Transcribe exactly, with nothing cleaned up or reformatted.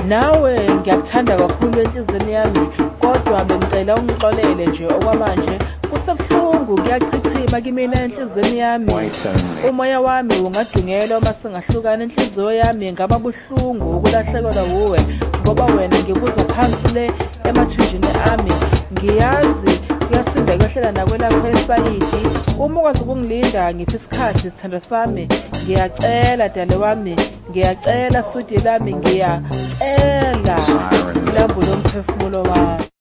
nawe ngiyakuthanda kakhulu enhlizweni yami, kodwa bengicela ungixolele nje okwamanje kusebuhlungu kuyachichima kimina enhlizweni yami. Umoya wami ungadungela uma singahlukana, inhliziyo yami ngaba buhlungu ukulahlekelwa wuwe, ngoba wena ngikuzwa phansi le emathunjini ami. Ngiyazi kuyasinda kwehlela nakwelakho esayidi. Uma ukwazi ukungilinda ngiphi isikhathi sithando sami, ngiyacela dale wami, ngiyacela sweetie lami, ngiyacela lambu lomphefumulo wami.